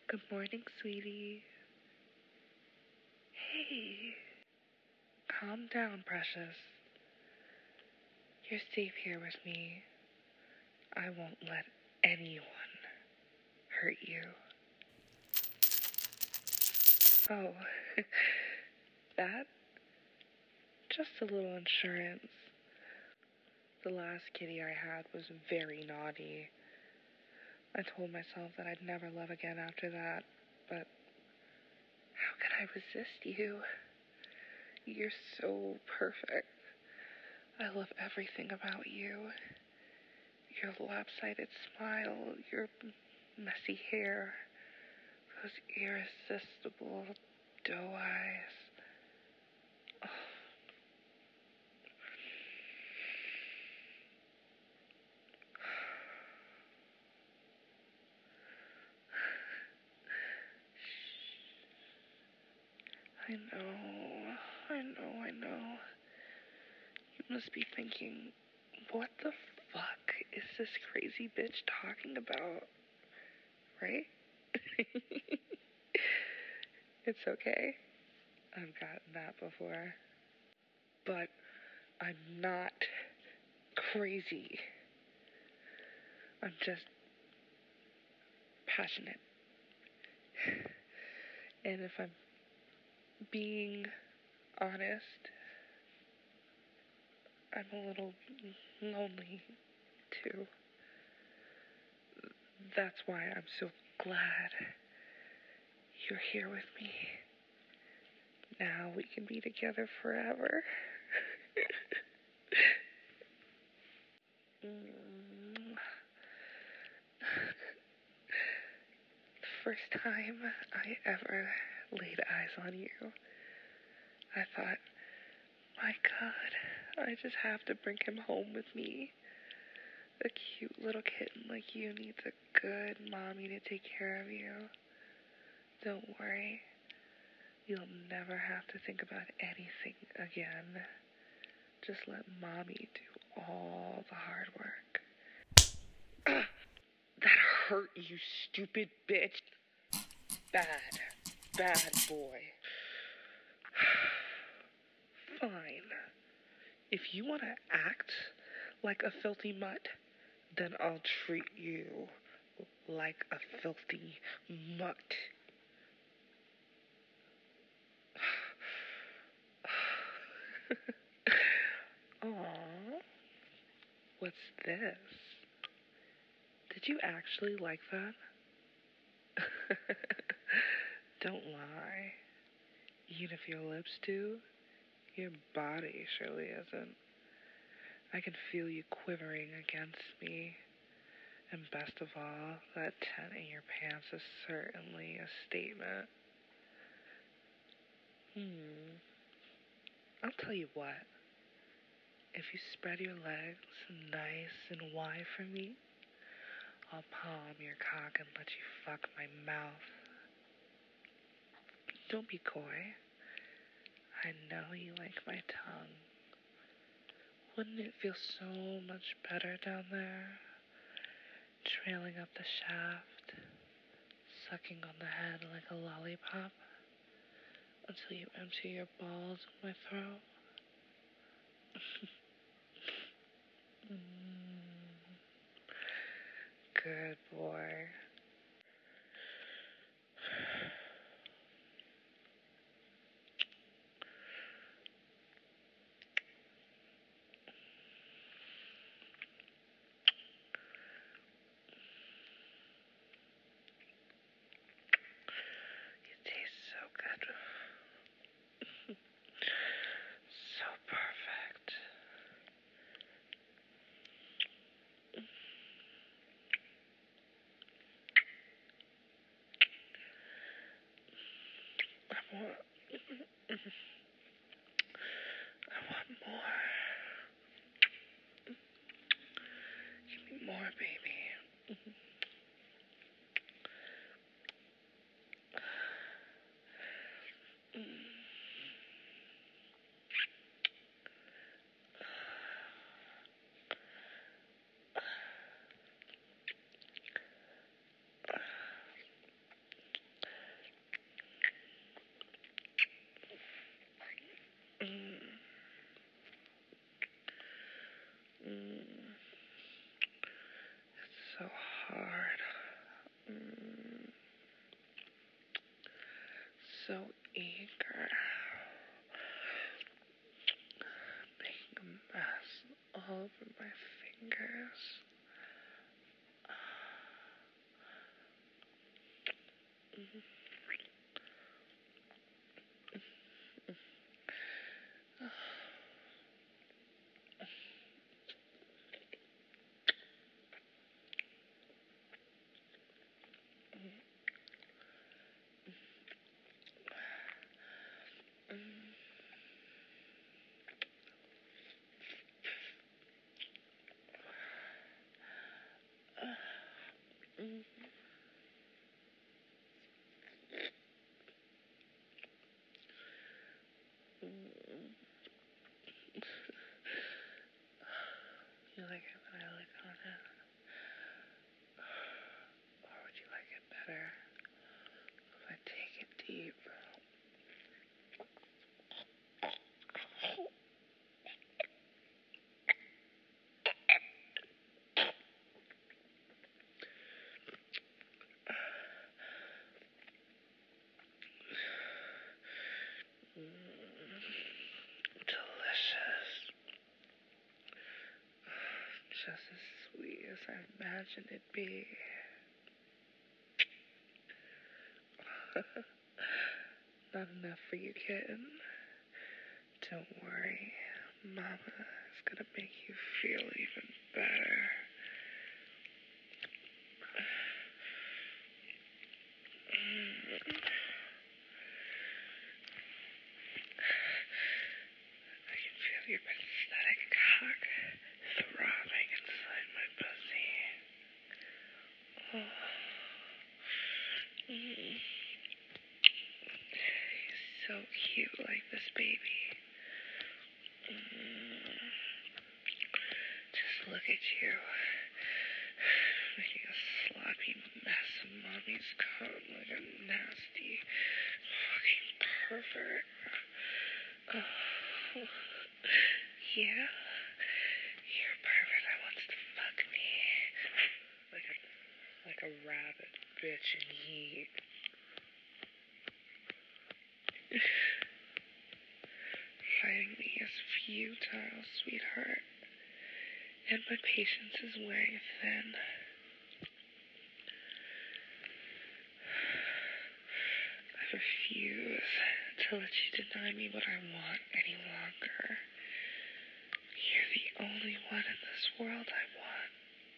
Good morning, sweetie. Hey, calm down, precious. You're safe here with me. I won't let anyone hurt you. Oh, that? Just a little insurance. The last kitty I had was very naughty. I told myself that I'd never love again after that, but how could I resist you? You're so perfect. I love everything about you. Your lopsided smile, your messy hair, those irresistible doe eyes. Oh. I know. You must be thinking, what the fuck is this crazy bitch talking about? Right? It's okay. I've gotten that before. But I'm not crazy. I'm just passionate. And if I'm being honest, I'm a little lonely too. That's why I'm so glad you're here with me. Now we can be together forever. The first time I ever laid eyes on you, I thought, my God, I just have to bring him home with me. A cute little kitten like you needs a good mommy to take care of you. Don't worry. You'll never have to think about anything again. Just let mommy do all the hard work. That hurt, you stupid bitch. Bad boy. Fine. If you want to act like a filthy mutt, then I'll treat you like a filthy mutt. Aww. What's this? Did you actually like that? Don't lie. Even if your lips do, your body surely isn't. I can feel you quivering against me. And best of all, that tent in your pants is certainly a statement. I'll tell you what. If you spread your legs nice and wide for me, I'll palm your cock and let you fuck my mouth. Don't be coy. I know you like my tongue. Wouldn't it feel so much better down there? Trailing up the shaft, sucking on the head like a lollipop, until you empty your balls in my throat. Good boy. You taste so good. So perfect. so eager. Making a mess all over my fingers. You like it when I lick on it? Or would you like it better if I take it deep? Delicious. Just as sweet as I imagined it'd be. Not enough for you, kitten. Don't worry. Mama is gonna make you feel even better. I can feel your pathetic cock throbbing inside my pussy. Oh. He's so cute like this baby. Just look at you. Making a sloppy mess of mommy's cum like a nasty fucking pervert. Oh. Yeah? You're a pervert that wants to fuck me. Like a rabid bitch in heat. Fighting me is futile, sweetheart. And my patience is wearing thin. I refuse to let you deny me what I want any longer. You're the only one in this world I want.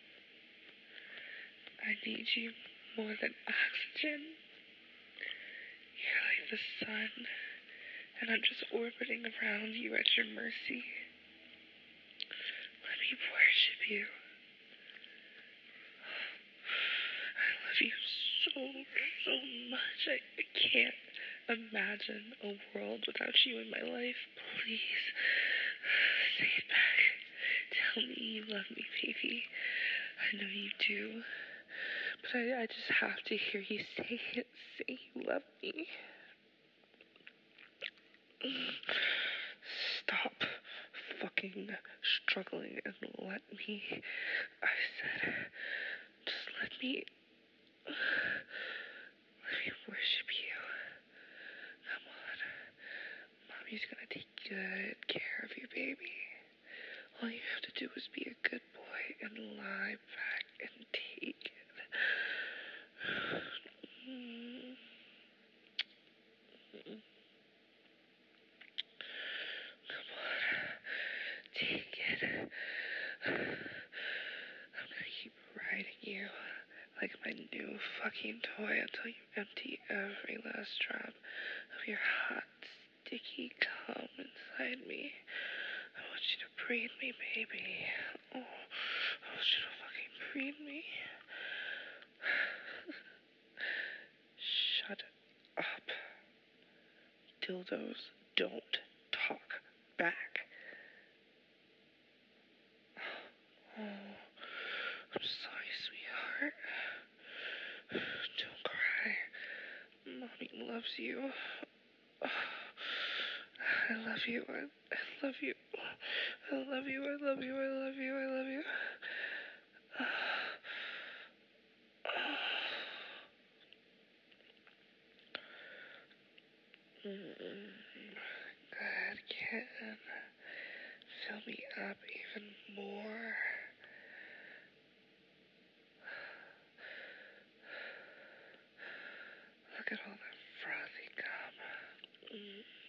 I need you more than oxygen. You're like the sun, and I'm just orbiting around you at your mercy. Let me worship you. I love you so much. I can't imagine a world without you in my life. Please, say it back. Tell me you love me, baby. I know you do. But I just have to hear you say it. Say you love me. Stop fucking struggling and let me. I said, just let me worship you. Come on. Mommy's gonna take good care of you, baby. All you have to do is be a good boy and lie back and take it. Come on. Take it. I'm gonna keep riding you like my new fucking toy until you empty every last drop of your hot, sticky cum inside me. I want you to breathe me, baby. Oh, I want you to fucking breathe me. Shut up. Dildos don't talk back. Oh, I'm sorry, sweetheart. Don't cry. Mommy loves you. I love you. I love you. I love you. I love you. I love you. I love you. Good kitten. Fill me up even more. Look at all that frothy gum.